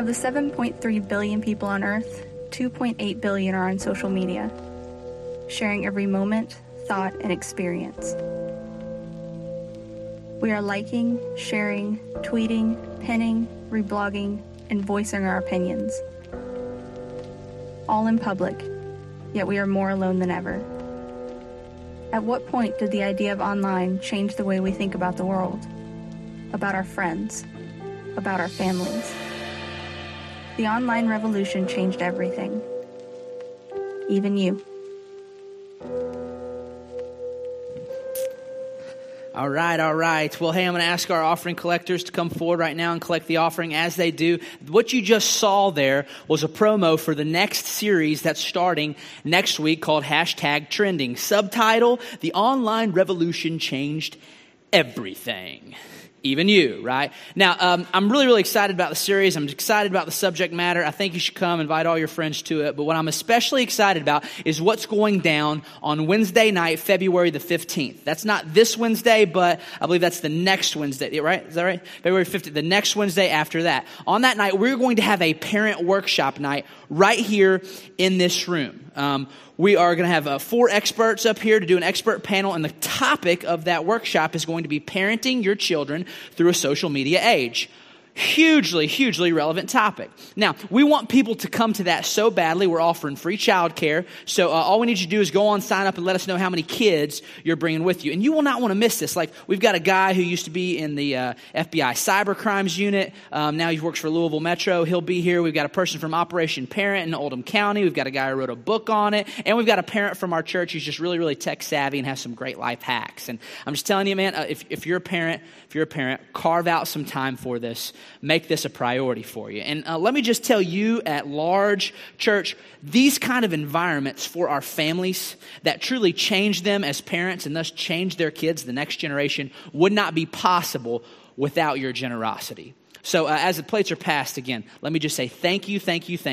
Of the 7.3 billion people on Earth, 2.8 billion are on social media, sharing every moment, thought, and experience. We are liking, sharing, tweeting, pinning, reblogging, and voicing our opinions. All in public, yet we are more alone than ever. At what point did the idea of online change the way we think about the world, about our friends, about our families? The online revolution changed everything. Even you. All right. Well, hey, I'm going to ask our offering collectors to come forward right now and collect the offering. As they do, what you just saw there was a promo for the next series that's starting next week called #Trending. Subtitle, The Online Revolution Changed Everything. Even you, right? Now, I'm really, really excited about the series. I'm excited about the subject matter. I think you should come, invite all your friends to it. But what I'm especially excited about is what's going down on Wednesday night, February the 15th. That's not this Wednesday, but I believe that's the next Wednesday, right? Is that right? February 15th, the next Wednesday after that. On that night, we're going to have a parent workshop night right here in this room. We are going to have 4 experts up here to do an expert panel, and the topic of that workshop is going to be parenting your children through a social media age. Hugely relevant topic. Now, we want people to come to that so badly. We're offering free childcare. So all we need you to do is go on, sign up, and let us know how many kids you're bringing with you. And you will not want to miss this. Like, we've got a guy who used to be in the FBI cyber crimes unit. Now he works for Louisville Metro. He'll be here. We've got a person from Operation Parent in Oldham County. We've got a guy who wrote a book on it. And we've got a parent from our church who's just really tech savvy and has some great life hacks. And I'm just telling you, man, if you're a parent, carve out some time for this. Make this a priority for you. And let me just tell you at large, church, these kind of environments for our families that truly change them as parents and thus change their kids, the next generation, would not be possible without your generosity. So as the plates are passed again, let me just say thank you.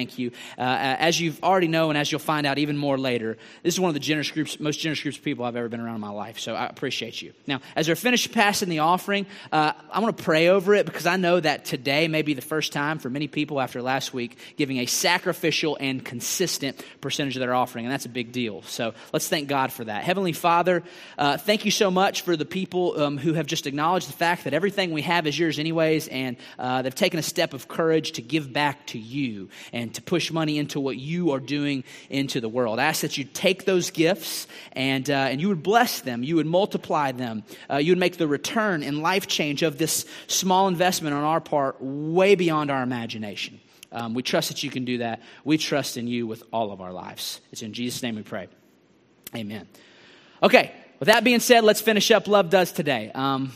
As you've already know and as you'll find out even more later, this is one of the most generous groups of people I've ever been around in my life. So I appreciate you. Now, as they're finished passing the offering, I want to pray over it because I know that today may be the first time for many people after last week giving a sacrificial and consistent percentage of their offering, and that's a big deal. So let's thank God for that. Heavenly Father, thank you so much for the people who have just acknowledged the fact that everything we have is yours anyways, and they've taken a step of courage to give back to you and to push money into what you are doing into the world. I ask that you take those gifts and you would bless them. You would multiply them. You would make the return and life change of this small investment on our part way beyond our imagination. We trust that you can do that. We trust in you with all of our lives. It's in Jesus' name we pray. Amen. Okay, with that being said, let's finish up Love Does today.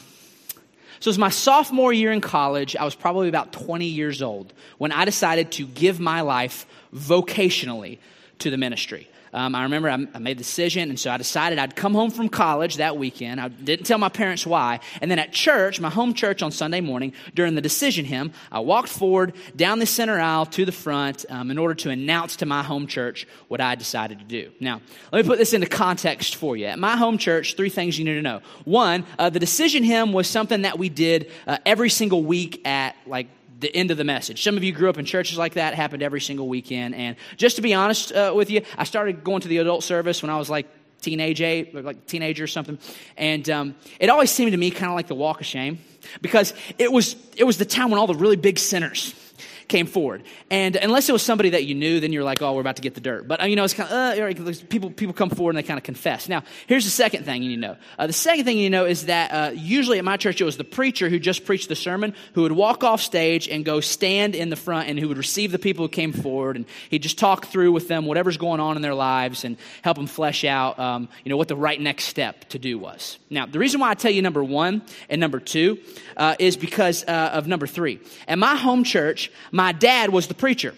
So it was my sophomore year in college. I was probably about 20 years old when I decided to give my life vocationally to the ministry. I remember I made the decision, and so I decided I'd come home from college that weekend. I didn't tell my parents why. And then at church, my home church on Sunday morning, during the decision hymn, I walked forward down the center aisle to the front in order to announce to my home church what I decided to do. Now, let me put this into context for you. At my home church, 3 things you need to know. One, the decision hymn was something that we did every single week at the end of the message. Some of you grew up in churches like that. It happened every single weekend. And just to be honest with you, I started going to the adult service when I was like teenager or something. And it always seemed to me kind of like the walk of shame because it was the time when all the really big sinners came forward. And unless it was somebody that you knew, then you're like, oh, we're about to get the dirt. But, it's kind of, people come forward and they kind of confess. Now, here's the second thing you need to know. The second thing you need to know is that usually at my church, it was the preacher who just preached the sermon who would walk off stage and go stand in the front and who would receive the people who came forward. And he'd just talk through with them whatever's going on in their lives and help them flesh out, what the right next step to do was. Now, the reason why I tell you number 1 and number 2 is because of number 3. At my home church, my dad was the preacher.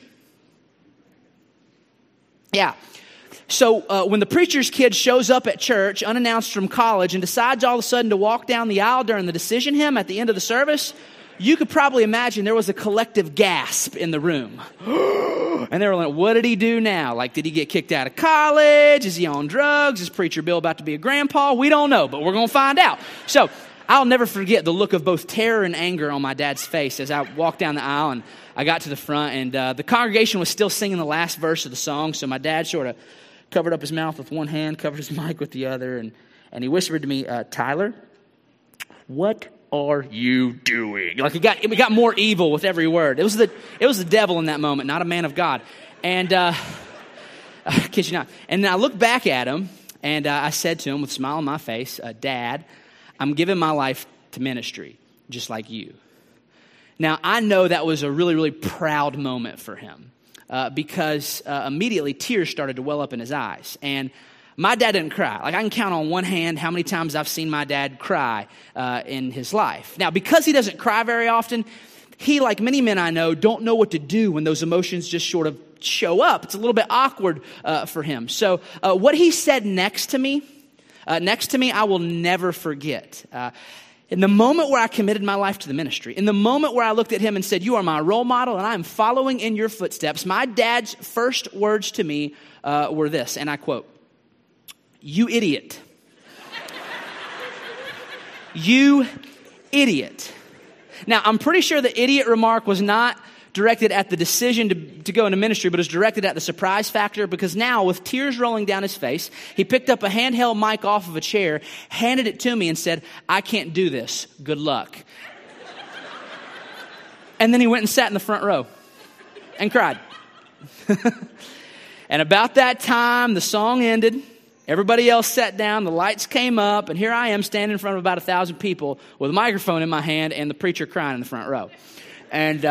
Yeah. So when the preacher's kid shows up at church unannounced from college and decides all of a sudden to walk down the aisle during the decision hymn at the end of the service, you could probably imagine there was a collective gasp in the room. And they were like, what did he do now? Like, did he get kicked out of college? Is he on drugs? Is Preacher Bill about to be a grandpa? We don't know, but we're going to find out. So I'll never forget the look of both terror and anger on my dad's face as I walked down the aisle and I got to the front, and the congregation was still singing the last verse of the song, so my dad sort of covered up his mouth with one hand, covered his mic with the other, and he whispered to me, Tyler, what are you doing? Like it got more evil with every word. It was the devil in that moment, not a man of God. And I kid you not. And then I looked back at him, and I said to him with a smile on my face, Dad, I'm giving my life to ministry, just like you. Now, I know that was a really, really proud moment for him because immediately tears started to well up in his eyes. And my dad didn't cry. Like, I can count on one hand how many times I've seen my dad cry in his life. Now, because he doesn't cry very often, he, like many men I know, don't know what to do when those emotions just sort of show up. It's a little bit awkward for him. So what he said next to me, I will never forget. In the moment where I committed my life to the ministry, in the moment where I looked at him and said, you are my role model and I am following in your footsteps, my dad's first words to me were this, and I quote, you idiot. You idiot. Now, I'm pretty sure the idiot remark was not directed at the decision to go into ministry, but is directed at the surprise factor, because now, with tears rolling down his face, he picked up a handheld mic off of a chair, handed it to me, and said, I can't do this. Good luck. And then he went and sat in the front row and cried. And about that time, the song ended. Everybody else sat down, the lights came up, and here I am standing in front of about 1,000 people with a microphone in my hand and the preacher crying in the front row. And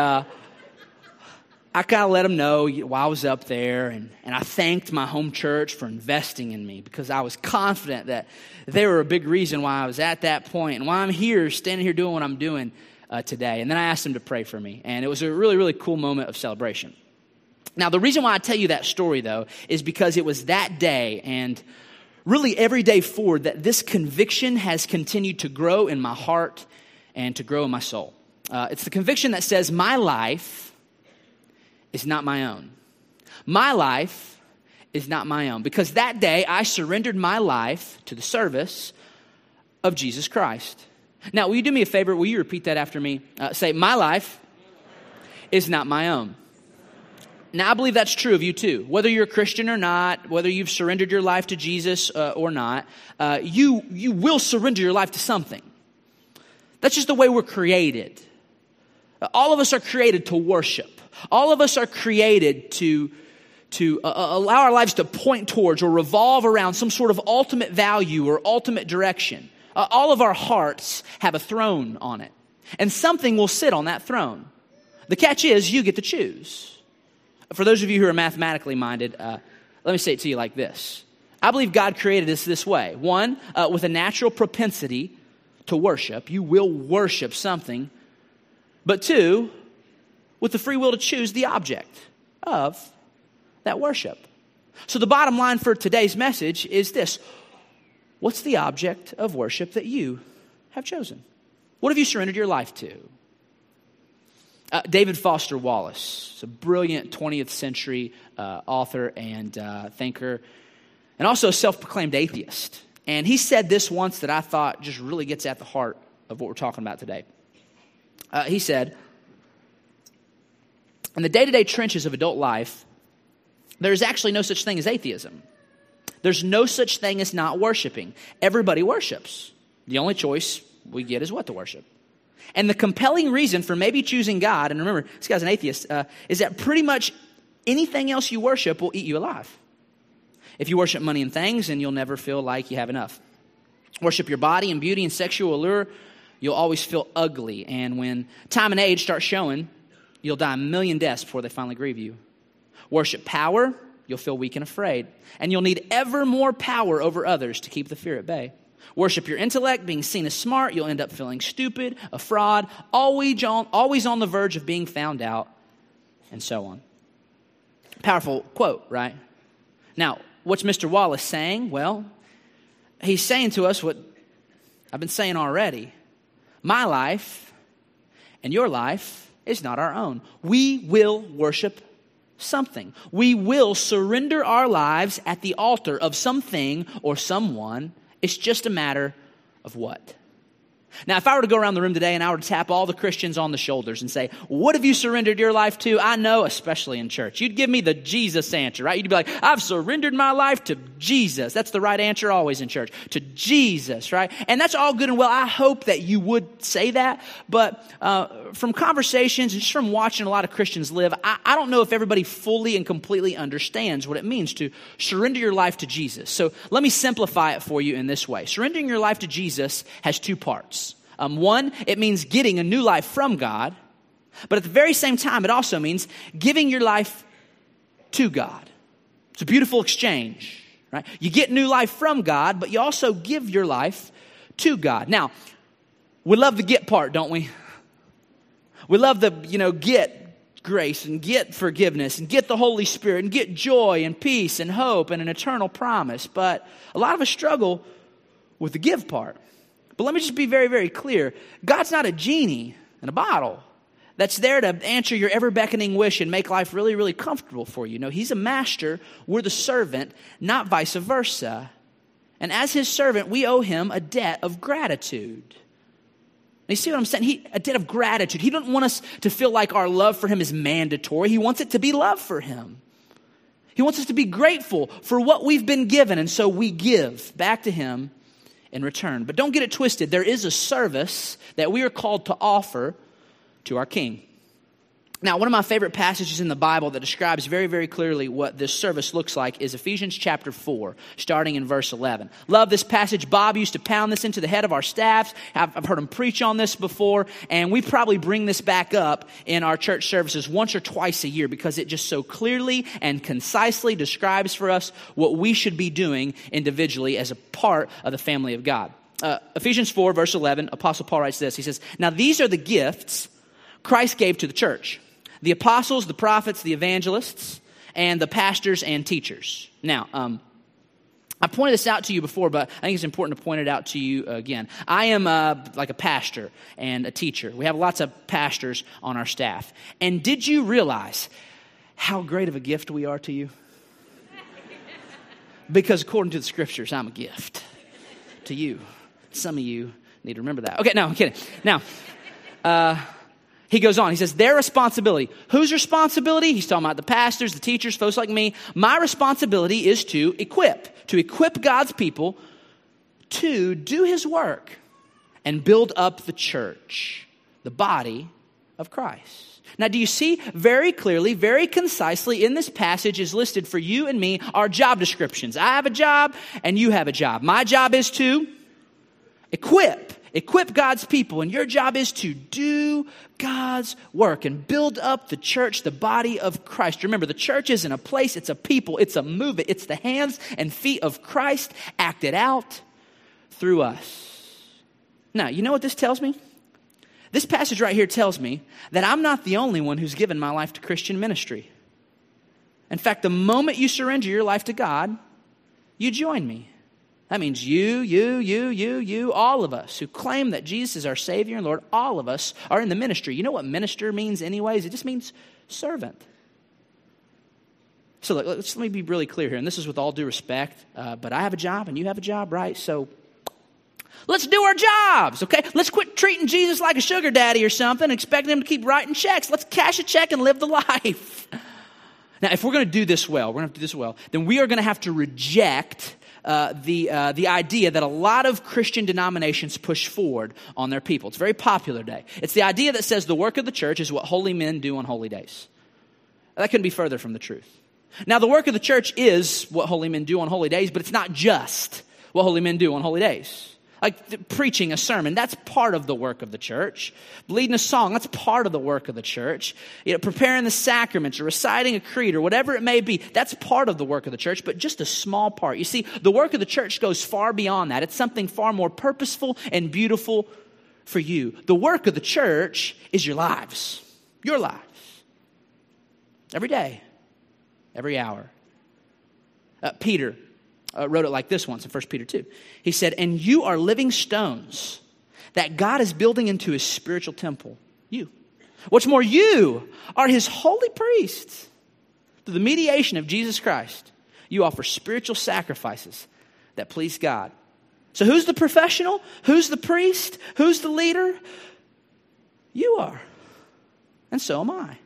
I kind of let them know while I was up there, and I thanked my home church for investing in me, because I was confident that they were a big reason why I was at that point and why I'm here, standing here doing what I'm doing today. And then I asked them to pray for me, and it was a really, really cool moment of celebration. Now, the reason why I tell you that story, though, is because it was that day and really every day forward that this conviction has continued to grow in my heart and to grow in my soul. It's the conviction that says my life is not my own. My life is not my own. Because that day I surrendered my life to the service of Jesus Christ. Now, will you do me a favor? Will you repeat that after me? Say, my life is not my own. Now, I believe that's true of you too. Whether you're a Christian or not, whether you've surrendered your life to Jesus or not, you will surrender your life to something. That's just the way we're created. All of us are created to worship. All of us are created to allow our lives to point towards or revolve around some sort of ultimate value or ultimate direction. All of our hearts have a throne on it, and something will sit on that throne. The catch is you get to choose. For those of you who are mathematically minded, let me say it to you like this. I believe God created us this way. One, with a natural propensity to worship. You will worship something. But two, with the free will to choose the object of that worship. So the bottom line for today's message is this. What's the object of worship that you have chosen? What have you surrendered your life to? David Foster Wallace is a brilliant 20th century author and thinker, and also a self-proclaimed atheist. And he said this once that I thought just really gets at the heart of what we're talking about today. He said, in the day-to-day trenches of adult life, there is actually no such thing as atheism. There's no such thing as not worshiping. Everybody worships. The only choice we get is what to worship. And the compelling reason for maybe choosing God, and remember, this guy's an atheist, is that pretty much anything else you worship will eat you alive. If you worship money and things, then you'll never feel like you have enough. Worship your body and beauty and sexual allure, you'll always feel ugly. And when time and age start showing, you'll die a million deaths before they finally grieve you. Worship power, you'll feel weak and afraid. And you'll need ever more power over others to keep the fear at bay. Worship your intellect, being seen as smart, you'll end up feeling stupid, a fraud, always on the verge of being found out, and so on. Powerful quote, right? Now, what's Mr. Wallace saying? Well, he's saying to us what I've been saying already. My life and your life is not our own. We will worship something. We will surrender our lives at the altar of something or someone. It's just a matter of what. Now, if I were to go around the room today and I were to tap all the Christians on the shoulders and say, what have you surrendered your life to? I know, especially in church, you'd give me the Jesus answer, right? You'd be like, I've surrendered my life to Jesus. That's the right answer always in church, to Jesus, right? And that's all good and well. I hope that you would say that. But from conversations and just from watching a lot of Christians live, I don't know if everybody fully and completely understands what it means to surrender your life to Jesus. So let me simplify it for you in this way. Surrendering your life to Jesus has two parts. One, it means getting a new life from God, but at the very same time, it also means giving your life to God. It's a beautiful exchange, right? You get new life from God, but you also give your life to God. Now, we love the get part, don't we? We love the, get grace and get forgiveness and get the Holy Spirit and get joy and peace and hope and an eternal promise. But a lot of us struggle with the give part. But let me just be very, very clear. God's not a genie in a bottle that's there to answer your ever-beckoning wish and make life really, really comfortable for you. No, he's a master. We're the servant, not vice versa. And as his servant, we owe him a debt of gratitude. Now, you see what I'm saying? A debt of gratitude. He doesn't want us to feel like our love for him is mandatory. He wants it to be love for him. He wants us to be grateful for what we've been given, and so we give back to him in return. But don't get it twisted. There is a service that we are called to offer to our King. Now, one of my favorite passages in the Bible that describes very, very clearly what this service looks like is Ephesians chapter 4, starting in verse 11. Love this passage. Bob used to pound this into the head of our staffs. I've heard him preach on this before, and we probably bring this back up in our church services once or twice a year because it just so clearly and concisely describes for us what we should be doing individually as a part of the family of God. Ephesians 4, verse 11, Apostle Paul writes this. He says, "Now these are the gifts Christ gave to the church. The apostles, the prophets, the evangelists, and the pastors and teachers." Now, I pointed this out to you before, but I think it's important to point it out to you again. I am like a pastor and a teacher. We have lots of pastors on our staff. And did you realize how great of a gift we are to you? Because according to the scriptures, I'm a gift to you. Some of you need to remember that. Okay, no, I'm kidding. Now, he goes on. He says, their responsibility. Whose responsibility? He's talking about the pastors, the teachers, folks like me. My responsibility is to equip God's people to do his work and build up the church, the body of Christ. Now, do you see very clearly, very concisely in this passage is listed for you and me our job descriptions. I have a job and you have a job. My job is to equip God's people, and your job is to do God's work and build up the church, the body of Christ. Remember, the church isn't a place, it's a people, it's a movement. It's the hands and feet of Christ acted out through us. Now, you know what this tells me? This passage right here tells me that I'm not the only one who's given my life to Christian ministry. In fact, the moment you surrender your life to God, you join me. That means you, all of us who claim that Jesus is our Savior and Lord, all of us are in the ministry. You know what minister means anyways? It just means servant. So let me be really clear here, and this is with all due respect, but I have a job and you have a job, right? So let's do our jobs, okay? Let's quit treating Jesus like a sugar daddy or something and expecting him to keep writing checks. Let's cash a check and live the life. Now, if we're going to do this well, then we are going to have to reject the idea that a lot of Christian denominations push forward on their people. It's very popular today. It's the idea that says the work of the church is what holy men do on holy days. That couldn't be further from the truth. Now, the work of the church is what holy men do on holy days, but it's not just what holy men do on holy days. Like preaching a sermon, that's part of the work of the church. Leading a song, that's part of the work of the church. Preparing the sacraments or reciting a creed or whatever it may be, that's part of the work of the church, but just a small part. You see, the work of the church goes far beyond that. It's something far more purposeful and beautiful for you. The work of the church is your lives. Your lives. Every day. Every hour. Peter wrote it like this once in 1 Peter 2. He said, "And you are living stones that God is building into his spiritual temple." You. What's more, you are his holy priests. Through the mediation of Jesus Christ, you offer spiritual sacrifices that please God. So who's the professional? Who's the priest? Who's the leader? You are. And so am I.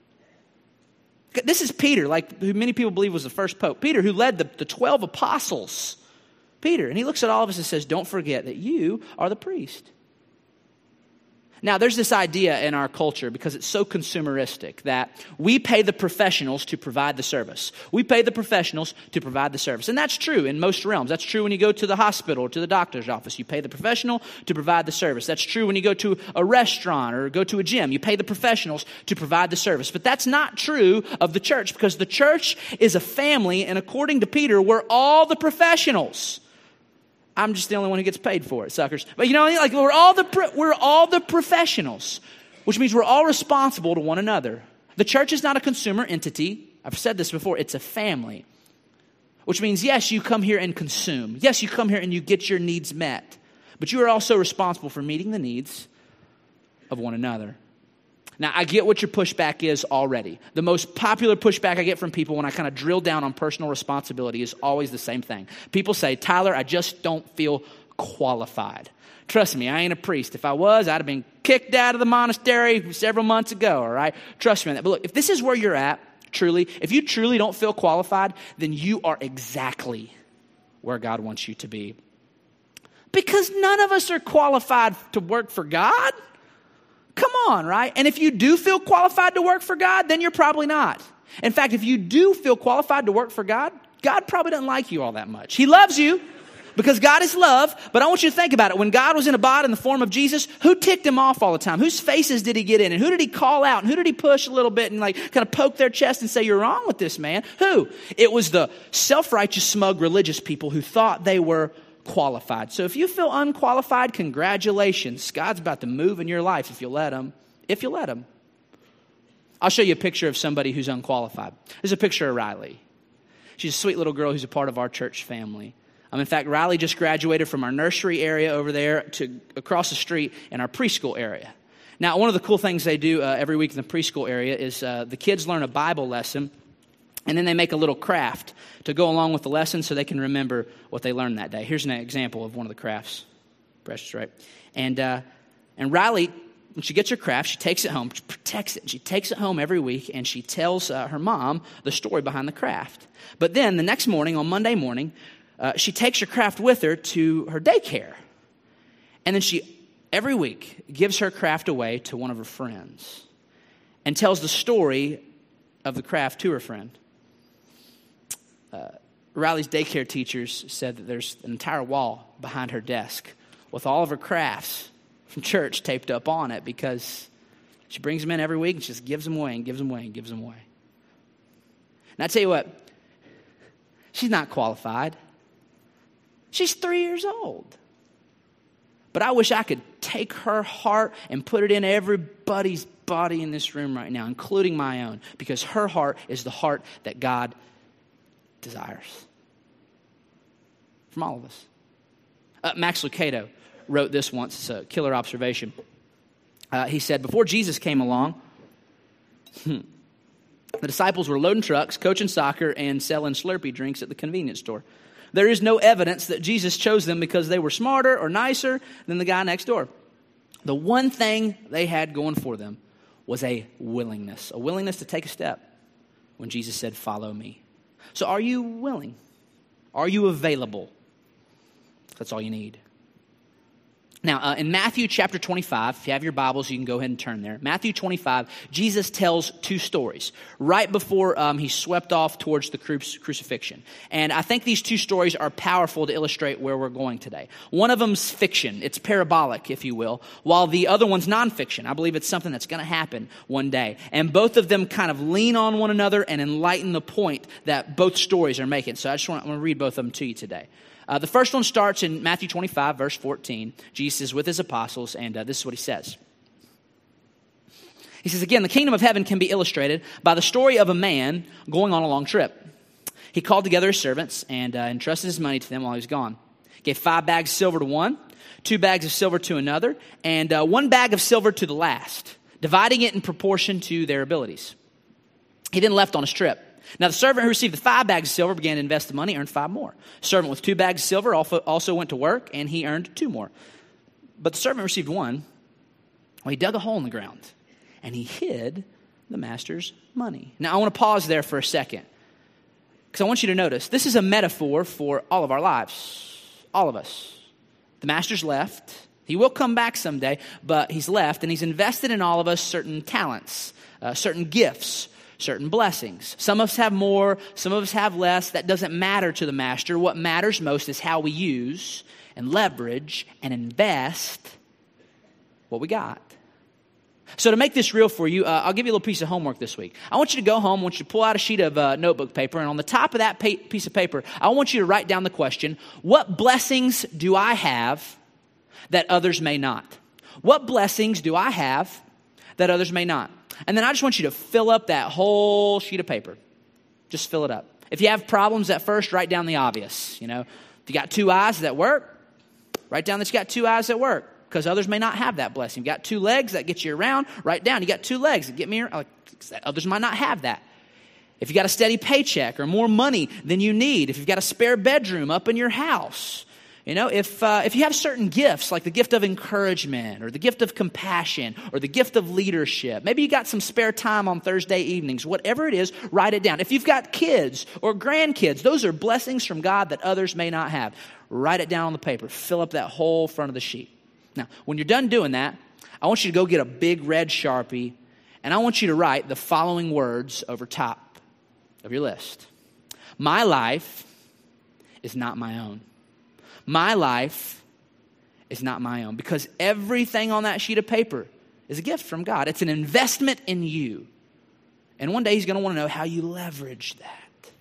This is Peter, who many people believe was the first pope. Peter, who led the 12 apostles. Peter, and he looks at all of us and says, don't forget that you are the priest. Now, there's this idea in our culture, because it's so consumeristic, that we pay the professionals to provide the service. We pay the professionals to provide the service. And that's true in most realms. That's true when you go to the hospital or to the doctor's office. You pay the professional to provide the service. That's true when you go to a restaurant or go to a gym. You pay the professionals to provide the service. But that's not true of the church, because the church is a family, and according to Peter, we're all the professionals. I'm just the only one who gets paid for it, suckers. But you know, we're all the professionals, which means we're all responsible to one another. The church is not a consumer entity. I've said this before. It's a family, which means, yes, you come here and consume. Yes, you come here and you get your needs met. But you are also responsible for meeting the needs of one another. Now, I get what your pushback is already. The most popular pushback I get from people when I kind of drill down on personal responsibility is always the same thing. People say, Tyler, I just don't feel qualified. Trust me, I ain't a priest. If I was, I'd have been kicked out of the monastery several months ago, all right? Trust me on that. But look, if this is where you're at, truly, if you truly don't feel qualified, then you are exactly where God wants you to be. Because none of us are qualified to work for God. Come on, right? And if you do feel qualified to work for God, then you're probably not. In fact, if you do feel qualified to work for God, God probably doesn't like you all that much. He loves you because God is love, but I want you to think about it. When God was in a body in the form of Jesus, who ticked him off all the time? Whose faces did he get in? And who did he call out? And who did he push a little bit and kind of poke their chest and say, you're wrong with this man? Who? It was the self-righteous, smug religious people who thought they were qualified. So if you feel unqualified, congratulations. God's about to move in your life if you let him. If you let him. I'll show you a picture of somebody who's unqualified. There's a picture of Riley. She's a sweet little girl who's a part of our church family. In fact, Riley just graduated from our nursery area over there to across the street in our preschool area. Now, one of the cool things they do every week in the preschool area is the kids learn a Bible lesson, and then they make a little craft to go along with the lesson so they can remember what they learned that day. Here's an example of one of the crafts. Precious, right? And Riley, when she gets her craft, she takes it home, she protects it. She takes it home every week, and she tells her mom the story behind the craft. But then the next morning, on Monday morning, she takes her craft with her to her daycare. And then she, every week, gives her craft away to one of her friends and tells the story of the craft to her friend. Riley's daycare teachers said that there's an entire wall behind her desk with all of her crafts from church taped up on it because she brings them in every week and she just gives them away and gives them away and gives them away. And I tell you what, she's not qualified. She's 3 years old. But I wish I could take her heart and put it in everybody's body in this room right now, including my own, because her heart is the heart that God desires from all of us. Max Lucado wrote this once. It's a killer observation. He said, before Jesus came along, the disciples were loading trucks, coaching soccer, and selling Slurpee drinks at the convenience store. There is no evidence that Jesus chose them because they were smarter or nicer than the guy next door. The one thing they had going for them was a willingness to take a step when Jesus said, follow me. So are you willing? Are you available? That's all you need. Now, in Matthew chapter 25, if you have your Bibles, you can go ahead and turn there. Matthew 25, Jesus tells two stories right before he swept off towards the crucifixion. And I think these two stories are powerful to illustrate where we're going today. One of them's fiction. It's parabolic, if you will, while the other one's nonfiction. I believe it's something that's going to happen one day. And both of them kind of lean on one another and enlighten the point that both stories are making. So I'm going to read both of them to you today. The first one starts in Matthew 25, verse 14. Jesus is with his apostles, and this is what he says. He says, again, the kingdom of heaven can be illustrated by the story of a man going on a long trip. He called together his servants and entrusted his money to them while he was gone. Gave 5 bags of silver to one, 2 bags of silver to another, and 1 bag of silver to the last, dividing it in proportion to their abilities. He then left on his trip. Now the servant who received the 5 bags of silver began to invest the money, earned 5 more. The servant with 2 bags of silver also went to work, and he earned 2 more. But the servant who received 1, well, he dug a hole in the ground, and he hid the master's money. Now I want to pause there for a second, because I want you to notice, this is a metaphor for all of our lives, all of us. The master's left. He will come back someday, but he's left, and he's invested in all of us certain talents, certain gifts, certain blessings. Some of us have more, some of us have less. That doesn't matter to the master. What matters most is how we use and leverage and invest what we got. So to make this real for you, I'll give you a little piece of homework this week. I want you to go home, I want you to pull out a sheet of notebook paper, and on the top of that piece of paper, I want you to write down the question, what blessings do I have that others may not? What blessings do I have that others may not? And then I just want you to fill up that whole sheet of paper. Just fill it up. If you have problems at first, write down the obvious. You know, if you got 2 eyes, does that work? Write down that you got 2 eyes that work, because others may not have that blessing. You got 2 legs, that gets you around. Write down, you got 2 legs that get me around. Others might not have that. If you got a steady paycheck or more money than you need, if you've got a spare bedroom up in your house, you know, if you have certain gifts, like the gift of encouragement or the gift of compassion or the gift of leadership, maybe you got some spare time on Thursday evenings, whatever it is, write it down. If you've got kids or grandkids, those are blessings from God that others may not have. Write it down on the paper. Fill up that whole front of the sheet. Now, when you're done doing that, I want you to go get a big red Sharpie, and I want you to write the following words over top of your list. My life is not my own. My life is not my own, because everything on that sheet of paper is a gift from God. It's an investment in you. And one day he's going to want to know how you leverage that.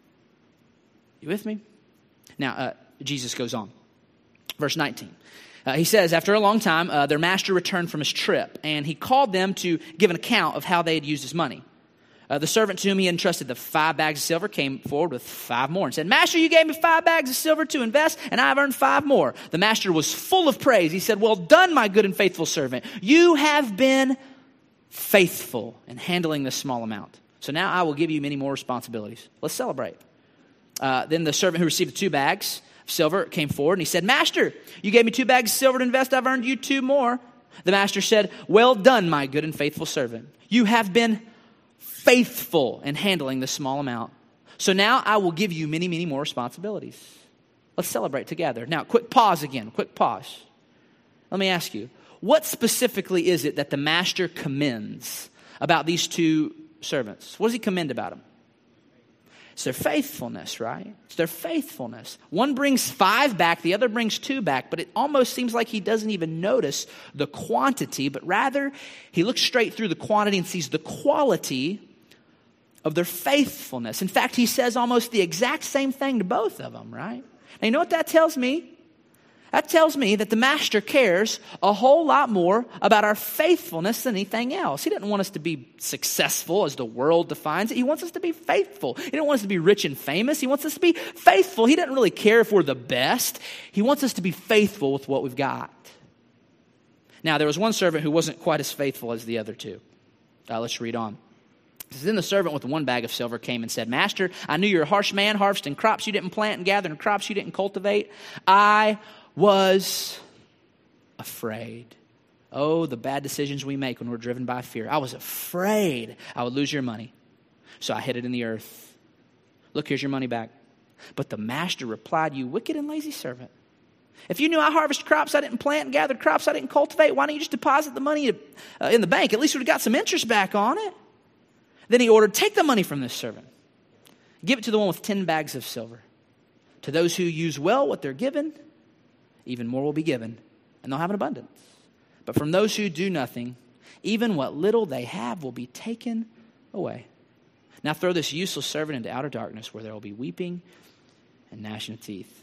You with me? Now, Jesus goes on. Verse 19. He says, after a long time, their master returned from his trip, and he called them to give an account of how they had used his money. The servant to whom he entrusted the 5 bags of silver came forward with 5 more and said, Master, you gave me 5 bags of silver to invest, and I've earned 5 more. The master was full of praise. He said, well done, my good and faithful servant. You have been faithful in handling this small amount. So now I will give you many more responsibilities. Let's celebrate. Then the servant who received the 2 bags of silver came forward, and he said, Master, you gave me 2 bags of silver to invest. I've earned you 2 more. The master said, well done, my good and faithful servant. You have been faithful in handling this small amount. So now I will give you many, many more responsibilities. Let's celebrate together. Now, quick pause again. Quick pause. Let me ask you, what specifically is it that the master commends about these 2 servants? What does he commend about them? It's their faithfulness, right? It's their faithfulness. One brings 5 back, the other brings 2 back, but it almost seems like he doesn't even notice the quantity, but rather he looks straight through the quantity and sees the quality of their faithfulness. In fact, he says almost the exact same thing to both of them, right? Now, you know what that tells me? That tells me that the master cares a whole lot more about our faithfulness than anything else. He doesn't want us to be successful as the world defines it. He wants us to be faithful. He doesn't want us to be rich and famous. He wants us to be faithful. He doesn't really care if we're the best. He wants us to be faithful with what we've got. Now, there was one servant who wasn't quite as faithful as the other 2. Let's read on. Then the servant with the 1 bag of silver came and said, Master, I knew you're a harsh man, harvesting crops you didn't plant and gathering crops you didn't cultivate. I was afraid. Oh, the bad decisions we make when we're driven by fear. I was afraid I would lose your money. So I hid it in the earth. Look, here's your money back. But the master replied, you wicked and lazy servant. If you knew I harvested crops I didn't plant and gathered crops I didn't cultivate, why don't you just deposit the money in the bank? At least we'd have got some interest back on it. Then he ordered, take the money from this servant. Give it to the one with 10 bags of silver. To those who use well what they're given, even more will be given, and they'll have an abundance. But from those who do nothing, even what little they have will be taken away. Now throw this useless servant into outer darkness, where there will be weeping and gnashing of teeth.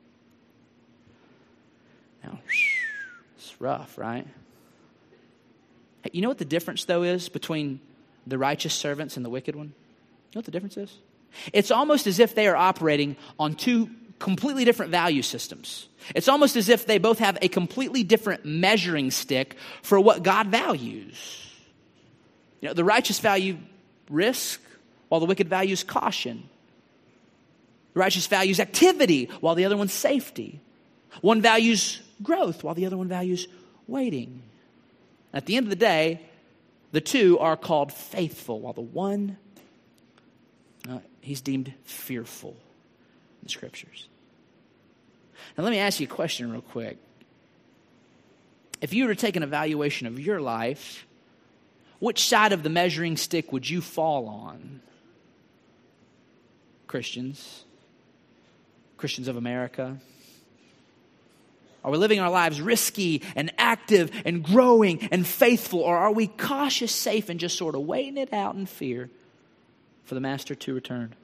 Now, it's rough, right? Hey, you know what the difference, though, is between the righteous servants and the wicked one? You know what the difference is? It's almost as if they are operating on 2 completely different value systems. It's almost as if they both have a completely different measuring stick for what God values. You know, the righteous value risk, while the wicked values caution. The righteous values activity, while the other one's safety. One values growth, while the other one values waiting. At the end of the day, the two are called faithful, while the one, he's deemed fearful in the Scriptures. Now let me ask you a question real quick. If you were to take an evaluation of your life, which side of the measuring stick would you fall on? Christians of America? Are we living our lives risky and active and growing and faithful, or are we cautious, safe, and just sort of waiting it out in fear for the Master to return?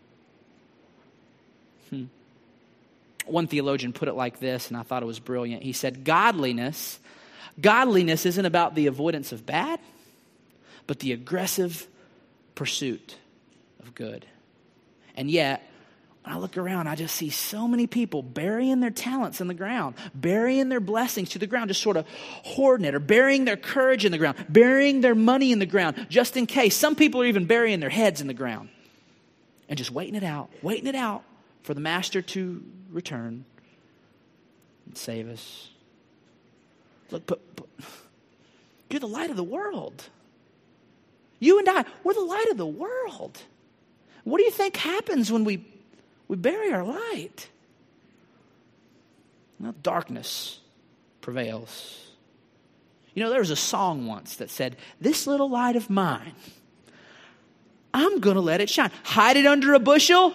One theologian put it like this, and I thought it was brilliant. He said, godliness isn't about the avoidance of bad, but the aggressive pursuit of good. And yet, when I look around, I just see so many people burying their talents in the ground, burying their blessings to the ground, just sort of hoarding it, or burying their courage in the ground, burying their money in the ground, just in case. Some people are even burying their heads in the ground and just waiting it out for the Master to return and save us. Look, but you're the light of the world. You and I, we're the light of the world. What do you think happens when we bury our light? Well, darkness prevails. You know, there was a song once that said, "This little light of mine, I'm going to let it shine. Hide it under a bushel?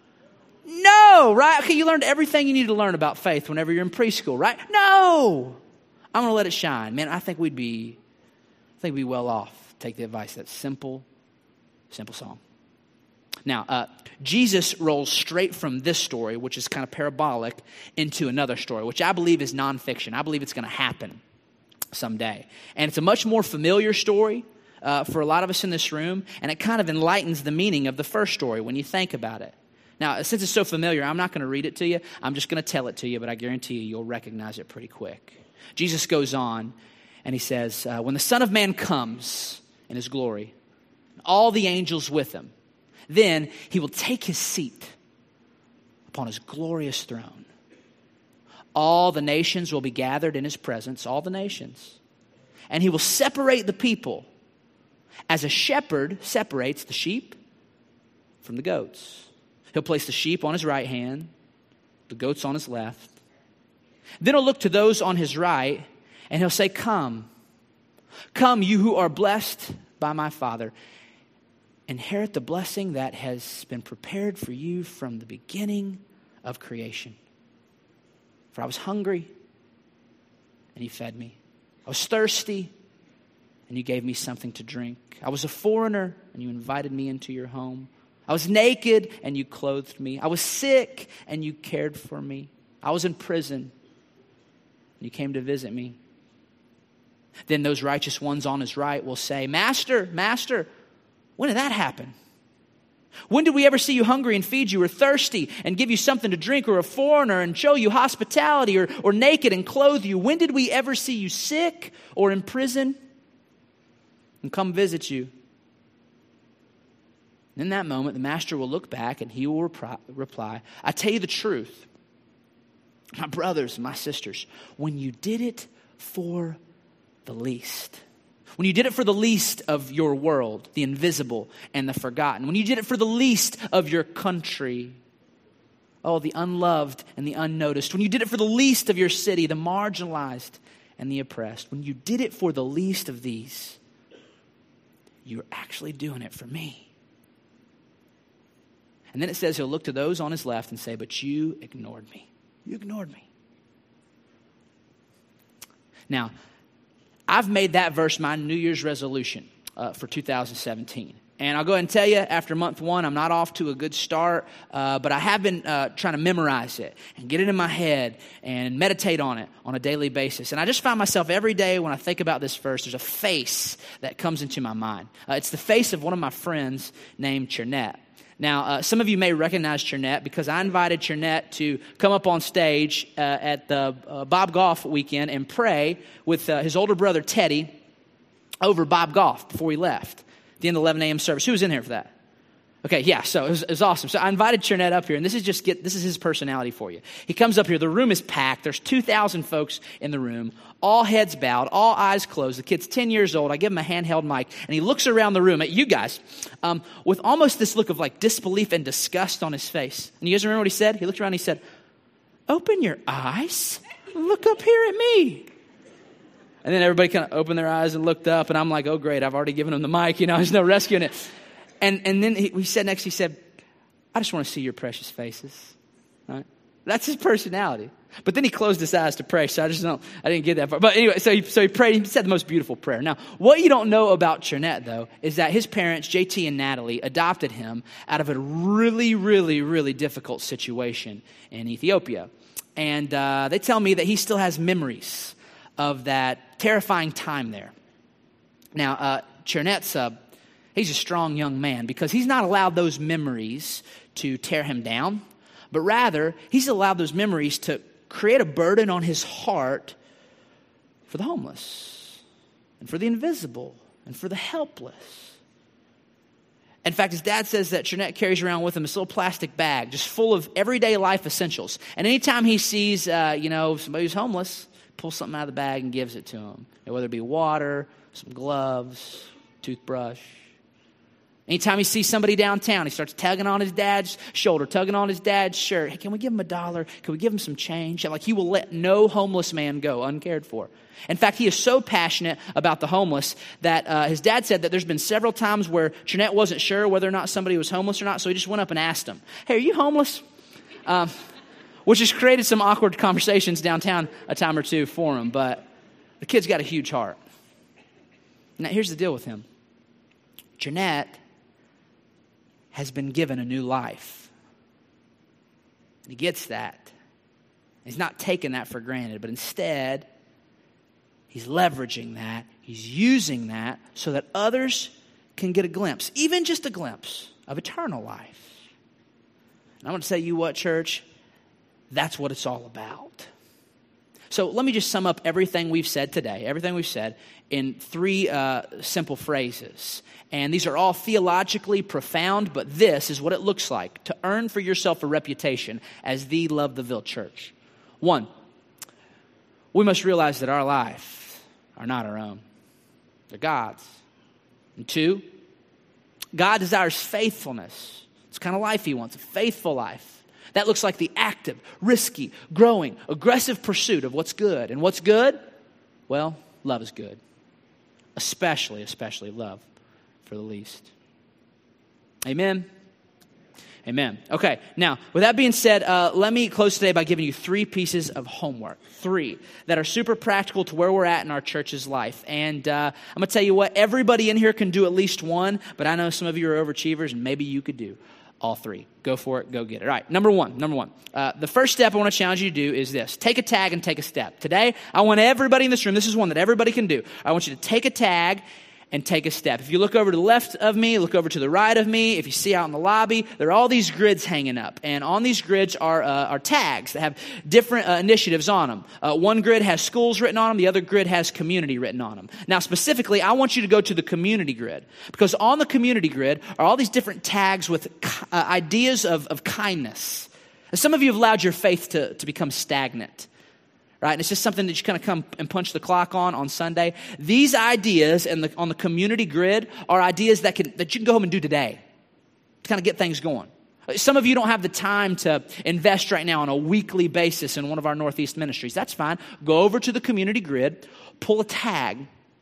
No, right? Okay, you learned everything you need to learn about faith whenever you're in preschool, right? No, I'm going to let it shine." Man, I think we'd be well off. Take the advice. That simple song. Now, Jesus rolls straight from this story, which is kind of parabolic, into another story, which I believe is nonfiction. I believe it's going to happen someday. And it's a much more familiar story for a lot of us in this room, and it kind of enlightens the meaning of the first story when you think about it. Now, since it's so familiar, I'm not going to read it to you. I'm just going to tell it to you, but I guarantee you'll recognize it pretty quick. Jesus goes on, and he says, when the Son of Man comes in his glory, all the angels with him, then he will take his seat upon his glorious throne. All the nations will be gathered in his presence, all the nations. And he will separate the people as a shepherd separates the sheep from the goats. He'll place the sheep on his right hand, the goats on his left. Then he'll look to those on his right, and he'll say, "Come, you who are blessed by my Father. Inherit the blessing that has been prepared for you from the beginning of creation. For I was hungry, and you fed me. I was thirsty, and you gave me something to drink. I was a foreigner, and you invited me into your home. I was naked, and you clothed me. I was sick, and you cared for me. I was in prison, and you came to visit me." Then those righteous ones on his right will say, Master, when did that happen? When did we ever see you hungry and feed you, or thirsty and give you something to drink, or a foreigner and show you hospitality, or naked and clothe you? When did we ever see you sick or in prison and come visit you? In that moment, the Master will look back and he will reply, "I tell you the truth, my brothers and my sisters, when you did it for the least, when you did it for the least of your world, the invisible and the forgotten, when you did it for the least of your country, the unloved and the unnoticed, when you did it for the least of your city, the marginalized and the oppressed, when you did it for the least of these, you're actually doing it for me." And then it says he'll look to those on his left and say, "But you ignored me. You ignored me." Now, I've made that verse my New Year's resolution for 2017. And I'll go ahead and tell you, after month one, I'm not off to a good start, but I have been trying to memorize it and get it in my head and meditate on it on a daily basis. And I just find myself every day when I think about this verse, there's a face that comes into my mind. It's the face of one of my friends named Chernette. Now, some of you may recognize Chernette because I invited Chernette to come up on stage at the Bob Goff weekend and pray with his older brother, Teddy, over Bob Goff before he left. At the end of the 11 a.m. service. Who was in here for that? Okay, yeah, so it was awesome. So I invited Chernette up here, and this is his personality for you. He comes up here, the room is packed, there's 2,000 folks in the room, all heads bowed, all eyes closed. The kid's 10 years old. I give him a handheld mic, and he looks around the room at you guys with almost this look of like disbelief and disgust on his face. And you guys remember what he said? He looked around and he said, "Open your eyes, look up here at me." And then everybody kind of opened their eyes and looked up, and I'm like, oh great, I've already given him the mic, there's no rescuing it. And then we sat next, he said, "I just want to see your precious faces." Right? That's his personality. But then he closed his eyes to pray, so I didn't get that far. But anyway, so he prayed, he said the most beautiful prayer. Now, what you don't know about Chernette, though, is that his parents, JT and Natalie, adopted him out of a really, really, really difficult situation in Ethiopia. And they tell me that he still has memories of that terrifying time there. Now, Chernette's he's a strong young man because he's not allowed those memories to tear him down, but rather he's allowed those memories to create a burden on his heart for the homeless and for the invisible and for the helpless. In fact, his dad says that Chernette carries around with him this little plastic bag just full of everyday life essentials. And anytime he sees, somebody who's homeless, pulls something out of the bag and gives it to him. And whether it be water, some gloves, toothbrush. Anytime he sees somebody downtown, he starts tugging on his dad's shoulder, tugging on his dad's shirt. "Hey, can we give him $1? Can we give him some change?" Like he will let no homeless man go uncared for. In fact, he is so passionate about the homeless that his dad said that there's been several times where Chernette wasn't sure whether or not somebody was homeless or not, so he just went up and asked him, "Hey, are you homeless?" Which has created some awkward conversations downtown a time or two for him, but the kid's got a huge heart. Now, here's the deal with him. Chernette has been given a new life. And he gets that. He's not taking that for granted, but instead, he's leveraging that. He's using that so that others can get a glimpse, even just a glimpse of eternal life. And I'm going to tell you what, church, that's what it's all about. So let me just sum up everything we've said today, in 3 simple phrases. And these are all theologically profound, but this is what it looks like to earn for yourself a reputation as the Love-the-Ville church. 1, we must realize that our lives are not our own. They're God's. And 2, God desires faithfulness. It's the kind of life he wants, a faithful life. That looks like the active, risky, growing, aggressive pursuit of what's good. And what's good? Well, love is good. Especially love for the least. Amen? Amen. Okay, now, with that being said, let me close today by giving you 3 pieces of homework. 3 that are super practical to where we're at in our church's life. And I'm going to tell you what, everybody in here can do at least one, but I know some of you are overachievers, and maybe you could do all 3. Go for it. Go get it. All right. Number one. The first step I want to challenge you to do is this. Take a tag and take a step. Today, I want everybody in this room, this is one that everybody can do. I want you to take a tag and take a step. If you look over to the left of me, look over to the right of me, if you see out in the lobby, there are all these grids hanging up. And on these grids are tags that have different initiatives on them. One grid has schools written on them. The other grid has community written on them. Now, specifically, I want you to go to the community grid. Because on the community grid are all these different tags with ideas of kindness. Some of you have allowed your faith to become stagnant. Right? And it's just something that you kind of come and punch the clock on Sunday. These ideas on the community grid are ideas that you can go home and do today to kind of get things going. Some of you don't have the time to invest right now on a weekly basis in one of our Northeast ministries. That's fine. Go over to the community grid, pull a tag,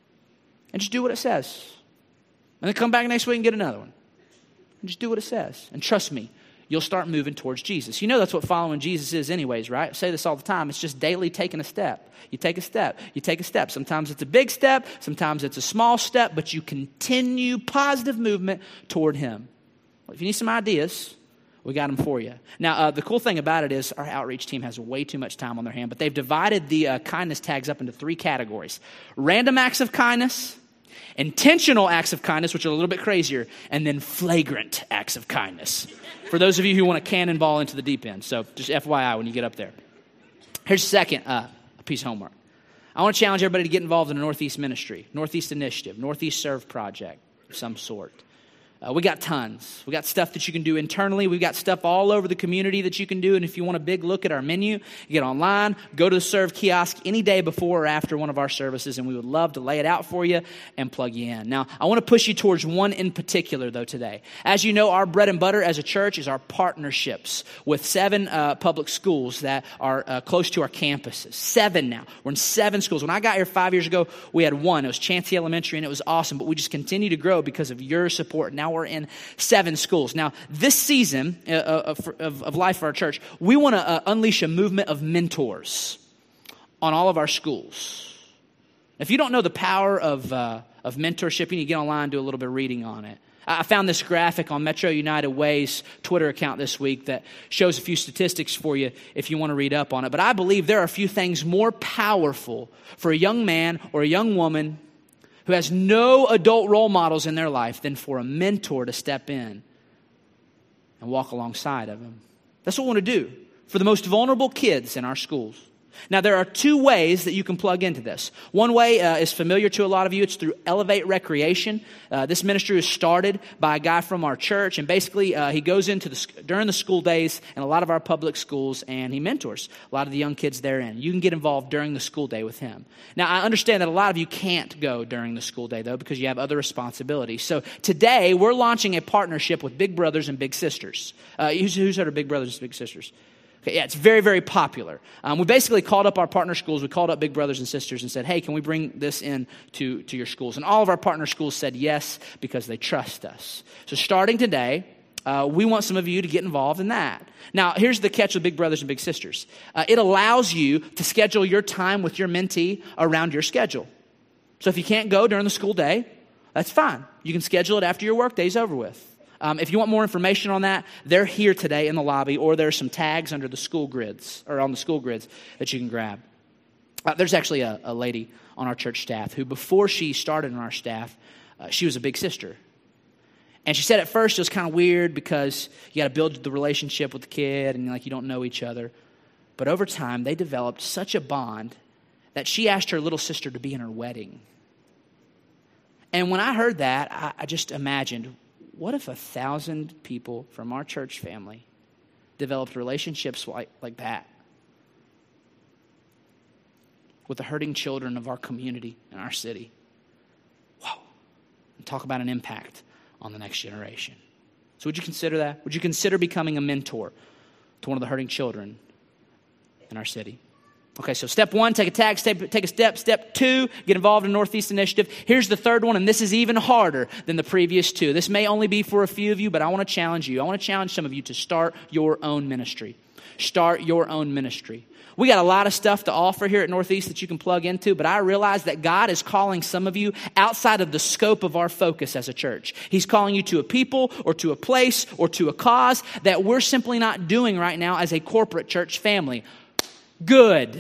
and just do what it says. And then come back next week and get another one. And just do what it says. And trust me, you'll start moving towards Jesus. You know that's what following Jesus is anyways, right? I say this all the time. It's just daily taking a step. You take a step. You take a step. Sometimes it's a big step. Sometimes it's a small step. But you continue positive movement toward him. Well, if you need some ideas, we got them for you. Now, the cool thing about it is our outreach team has way too much time on their hand. But they've divided the kindness tags up into 3 categories. Random acts of kindness, intentional acts of kindness, which are a little bit crazier, and then flagrant acts of kindness. For those of you who want to cannonball into the deep end. So just FYI when you get up there. Here's the second piece of homework. I want to challenge everybody to get involved in a Northeast ministry, Northeast Initiative, Northeast Serve project of some sort. We got tons. We got stuff that you can do internally. We've got stuff all over the community that you can do. And if you want a big look at our menu, you get online, go to the Serve kiosk any day before or after one of our services, and we would love to lay it out for you and plug you in. Now, I want to push you towards one in particular, though, today. As you know, our bread and butter as a church is our partnerships with 7 public schools that are close to our campuses. 7 now. We're in 7 schools. When I got here 5 years ago, we had 1. It was Chancey Elementary, and it was awesome. But we just continue to grow because of your support. Now we're in 7 schools. Now, this season of life for our church, we want to unleash a movement of mentors on all of our schools. If you don't know the power of mentorship, you need to get online and do a little bit of reading on it. I found this graphic on Metro United Way's Twitter account this week that shows a few statistics for you if you want to read up on it. But I believe there are a few things more powerful for a young man or a young woman who has no adult role models in their life than for a mentor to step in and walk alongside of them. That's what we want to do for the most vulnerable kids in our schools. Now, there are 2 ways that you can plug into this. One way is familiar to a lot of you. It's through Elevate Recreation. This ministry was started by a guy from our church, and basically he goes into during the school days in a lot of our public schools, and he mentors a lot of the young kids therein. You can get involved during the school day with him. Now, I understand that a lot of you can't go during the school day, though, because you have other responsibilities. So today, we're launching a partnership with Big Brothers and Big Sisters. Who's heard of Big Brothers and Big Sisters? Okay, yeah, it's very, very popular. We basically called up our partner schools. We called up Big Brothers and Sisters and said, hey, can we bring this in to your schools? And all of our partner schools said yes because they trust us. So starting today, we want some of you to get involved in that. Now, here's the catch with Big Brothers and Big Sisters. It allows you to schedule your time with your mentee around your schedule. So if you can't go during the school day, that's fine. You can schedule it after your work day's over with. If you want more information on that, they're here today in the lobby, or there's some tags under the school grids, or on the school grids that you can grab. There's actually a lady on our church staff who, before she started on our staff, she was a big sister. And she said at first it was kind of weird because you got to build the relationship with the kid and you don't know each other. But over time, they developed such a bond that she asked her little sister to be in her wedding. And when I heard that, I just imagined, what if 1,000 people from our church family developed relationships like that with the hurting children of our community and our city? Whoa. And talk about an impact on the next generation. So would you consider that? Would you consider becoming a mentor to one of the hurting children in our city? Okay, so step 1, take a tag, take a step. Step 2, get involved in Northeast Initiative. Here's the third one, and this is even harder than the previous 2. This may only be for a few of you, but I want to challenge you. I want to challenge some of you to start your own ministry. Start your own ministry. We got a lot of stuff to offer here at Northeast that you can plug into, but I realize that God is calling some of you outside of the scope of our focus as a church. He's calling you to a people or to a place or to a cause that we're simply not doing right now as a corporate church family. Good.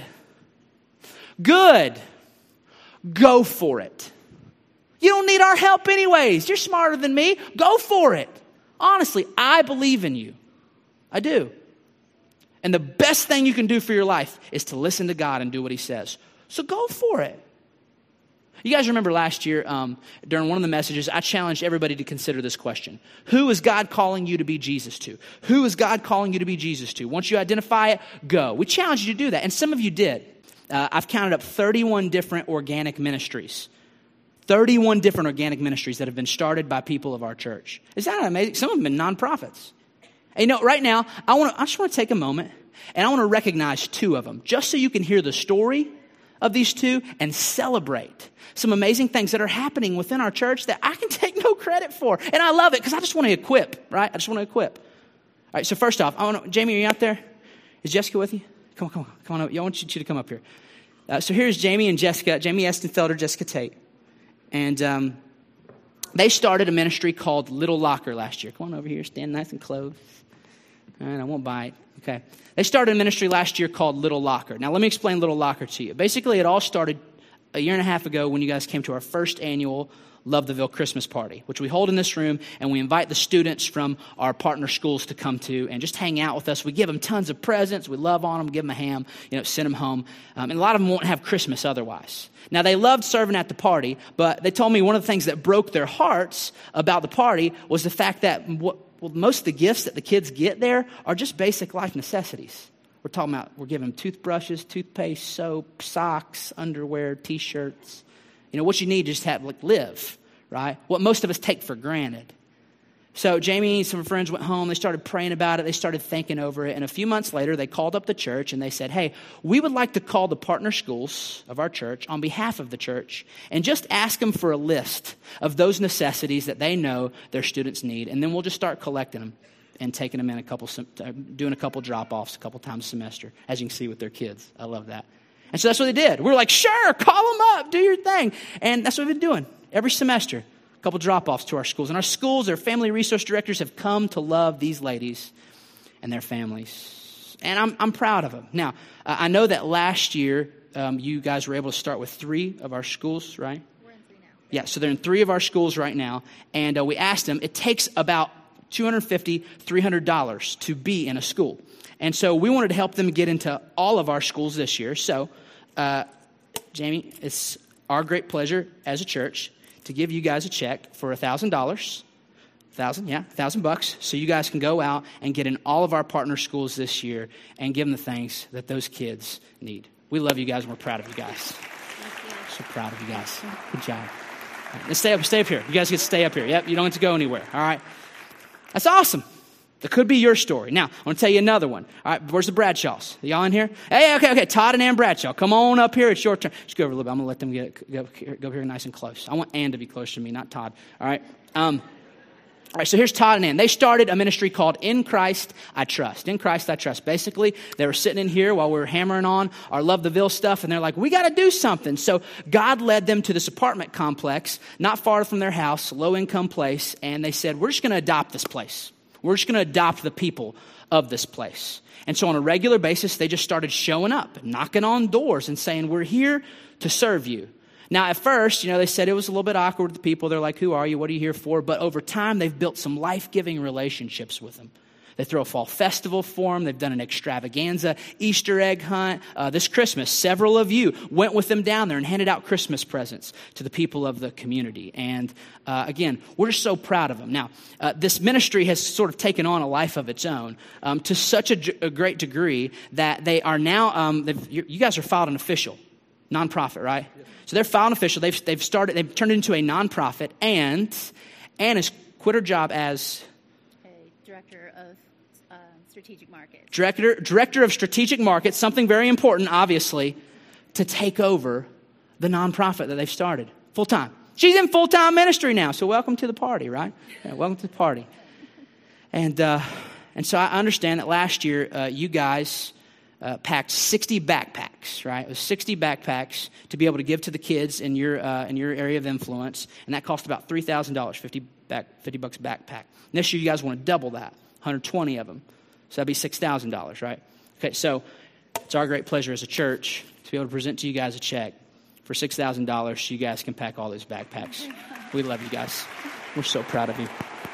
Go for it. You don't need our help anyways. You're smarter than me. Go for it. Honestly, I believe in you. I do. And the best thing you can do for your life is to listen to God and do what He says. So go for it. You guys remember last year, during one of the messages, I challenged everybody to consider this question. Who is God calling you to be Jesus to? Who is God calling you to be Jesus to? Once you identify it, go. We challenged you to do that, and some of you did. I've counted up 31 different organic ministries. 31 different organic ministries that have been started by people of our church. Is that amazing? Some of them have been nonprofits. And right now, I just want to take a moment, and I want to recognize 2 of them, just so you can hear the story of these 2 and celebrate some amazing things that are happening within our church that I can take no credit for. And I love it because I just want to equip, right? I just want to equip. All right, so first off, Jamie, are you out there? Is Jessica with you? Come on. I want you to come up here. So here's Jamie and Jessica, Jamie Estenfelder, Jessica Tate. And they started a ministry called Little Locker last year. Come on over here, stand nice and close. All right, I won't bite. Okay. They started a ministry last year called Little Locker. Now, let me explain Little Locker to you. Basically, it all started a year and a half ago when you guys came to our first annual Love the Ville Christmas Party, which we hold in this room, and we invite the students from our partner schools to come to and just hang out with us. We give them tons of presents. We love on them, give them a ham, send them home. And a lot of them won't have Christmas otherwise. Now, they loved serving at the party, but they told me one of the things that broke their hearts about the party was the fact that most of the gifts that the kids get there are just basic life necessities. We're talking about, we're giving them toothbrushes, toothpaste, soap, socks, underwear, T-shirts. What you need to just have, live, right? What most of us take for granted. So Jamie and some friends went home. They started praying about it. They started thinking over it. And a few months later, they called up the church and they said, hey, we would like to call the partner schools of our church on behalf of the church and just ask them for a list of those necessities that they know their students need. And then we'll just start collecting them and taking them in doing a couple drop-offs a couple times a semester, as you can see with their kids. I love that. And so that's what they did. We were like, sure, call them up, do your thing. And that's what we've been doing every semester, a couple drop-offs to our schools. And our schools, their family resource directors have come to love these ladies and their families. And I'm proud of them. Now, I know that last year you guys were able to start with 3 of our schools, right? We're in 3 now. Yeah, so they're in 3 of our schools right now. And we asked them, it takes about $250, $300 to be in a school. And so we wanted to help them get into all of our schools this year. So, Jamie, it's our great pleasure as a church to give you guys a check for $1,000. $1,000, so you guys can go out and get in all of our partner schools this year and give them the things that those kids need. We love you guys and we're proud of you guys. So proud of you guys. Good job. Right, let's stay up here. You guys get to stay up here. Yep, you don't have to go anywhere. All right. That's awesome. That could be your story. Now, I want to tell you another one. All right, where's the Bradshaws? Are y'all in here? Hey, okay. Todd and Ann Bradshaw, come on up here. It's your turn. Just go over a little bit. I'm going to let them go here nice and close. I want Ann to be close to me, not Todd. All right. All right, so here's Todd and Ann. They started a ministry called In Christ I Trust. In Christ I Trust. Basically, they were sitting in here while we were hammering on our Love the Ville stuff, and they're like, we got to do something. So God led them to this apartment complex, not far from their house, low-income place, and they said, we're just going to adopt this place. We're just going to adopt the people of this place. And so on a regular basis, they just started showing up, knocking on doors and saying, we're here to serve you. Now, at first, they said it was a little bit awkward with the people. They're like, who are you? What are you here for? But over time, they've built some life-giving relationships with them. They throw a fall festival for them. They've done an extravaganza, Easter egg hunt. This Christmas, several of you went with them down there and handed out Christmas presents to the people of the community. And again, we're just so proud of them. Now, this ministry has sort of taken on a life of its own to such a great degree that they are now, you guys are filed an official nonprofit, right? Yes. So they're filed an official. They've turned it into a nonprofit, and Ann has quit her job as director of strategic markets. Director of strategic markets, something very important, obviously, to take over the nonprofit that they've started full time. She's in full time ministry now, so welcome to the party, right? Yeah, welcome to the party. And so I understand that last year you guys packed 60 backpacks, right? It was 60 backpacks to be able to give to the kids in your area of influence, and that cost about $3,000, $50 backpack. Next year, you guys want to double that, 120 of them. So that'd be $6,000, right? Okay, so it's our great pleasure as a church to be able to present to you guys a check for $6,000 so you guys can pack all those backpacks. We love you guys. We're so proud of you.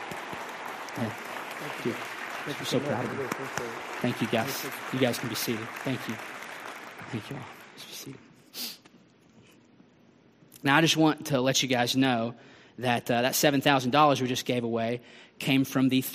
Yeah. Thank you. We're so proud of you. Thank you, guys. You guys can be seated. Thank you. Thank you all. Let's be seated. Now, I just want to let you guys know that that $7,000 we just gave away came from the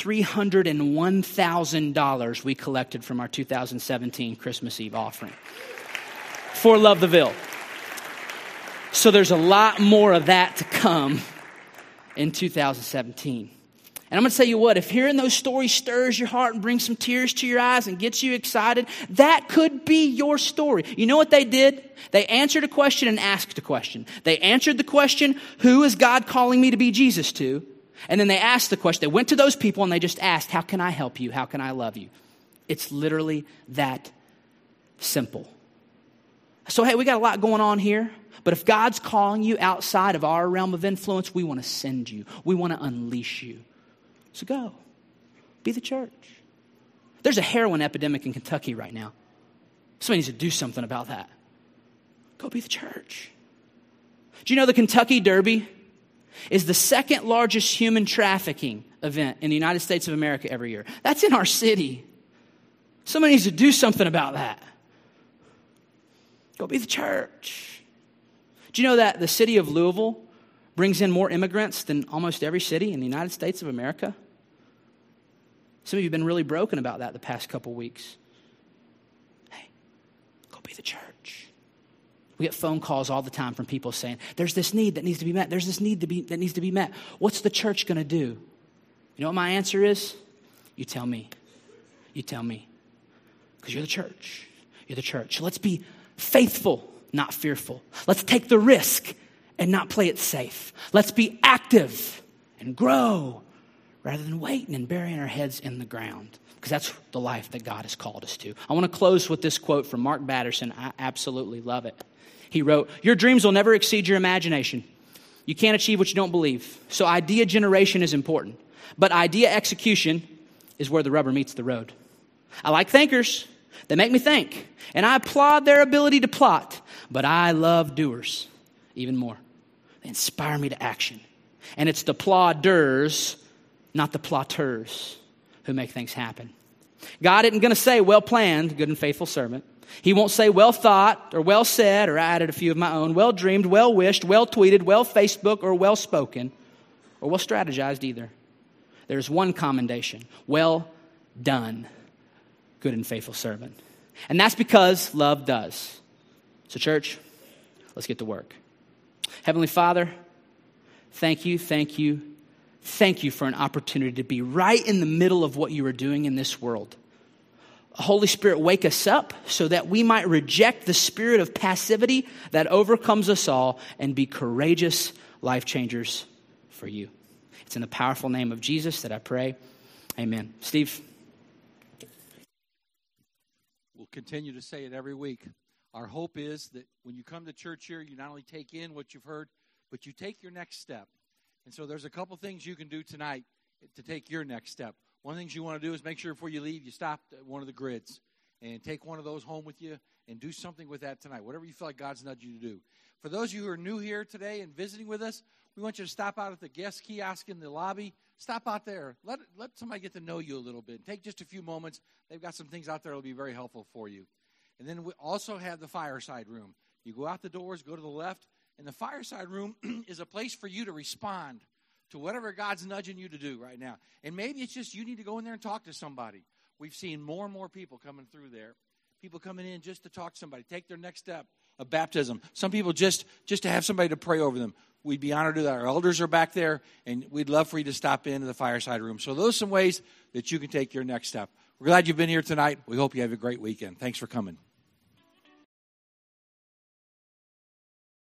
$301,000 we collected from our 2017 Christmas Eve offering for Love the Ville. So there's a lot more of that to come in 2017. And I'm going to tell you what, if hearing those stories stirs your heart and brings some tears to your eyes and gets you excited, that could be your story. You know what they did? They answered a question and asked a question. They answered the question, who is God calling me to be Jesus to? And then they asked the question. They went to those people and they just asked, how can I help you? How can I love you? It's literally that simple. So, hey, we got a lot going on here. But if God's calling you outside of our realm of influence, we want to send you. We want to unleash you. So go. Be the church. There's a heroin epidemic in Kentucky right now. Somebody needs to do something about that. Go be the church. Do you know the Kentucky Derby is the second largest human trafficking event in the United States of America every year. That's in our city. Somebody needs to do something about that. Go be the church. Do you know that the city of Louisville brings in more immigrants than almost every city in the United States of America? Some of you have been really broken about that the past couple weeks. Hey, go be the church. We get phone calls all the time from people saying, there's this need that needs to be met. There's this need that needs to be met. What's the church going to do? You know what my answer is? You tell me. You tell me. Because you're the church. You're the church. Let's be faithful, not fearful. Let's take the risk and not play it safe. Let's be active and grow rather than waiting and burying our heads in the ground. Because that's the life that God has called us to. I want to close with this quote from Mark Batterson. I absolutely love it. He wrote, "Your dreams will never exceed your imagination. You can't achieve what you don't believe. So idea generation is important. But idea execution is where the rubber meets the road. I like thinkers. They make me think. And I applaud their ability to plot. But I love doers even more. They inspire me to action. And it's the plodders, not the plotters, who make things happen." God isn't going to say, well planned, good and faithful servant. He won't say well thought or well said, or I added a few of my own, well dreamed, well wished, well tweeted, well Facebook, or well spoken, or well strategized either. There's one commendation. Well done, good and faithful servant. And that's because love does. So church, let's get to work. Heavenly Father, thank you for an opportunity to be right in the middle of what you are doing in this world. Holy Spirit, wake us up so that we might reject the spirit of passivity that overcomes us all and be courageous life changers for you. It's in the powerful name of Jesus that I pray. Amen. Steve. We'll continue to say it every week. Our hope is that when you come to church here, you not only take in what you've heard, but you take your next step. And so there's a couple things you can do tonight to take your next step. One of the things you want to do is make sure before you leave, you stop at one of the grids and take one of those home with you and do something with that tonight, whatever you feel like God's nudged you to do. For those of you who are new here today and visiting with us, we want you to stop out at the guest kiosk in the lobby. Stop out there. Let somebody get to know you a little bit. Take just a few moments. They've got some things out there that will be very helpful for you. And then we also have the fireside room. You go out the doors, go to the left, and the fireside room is a place for you to respond to whatever God's nudging you to do right now. And maybe it's just you need to go in there and talk to somebody. We've seen more and more people coming through there. People coming in just to talk to somebody, take their next step of baptism. Some people just to have somebody to pray over them. We'd be honored to that. Our elders are back there, and we'd love for you to stop into the fireside room. So those are some ways that you can take your next step. We're glad you've been here tonight. We hope you have a great weekend. Thanks for coming.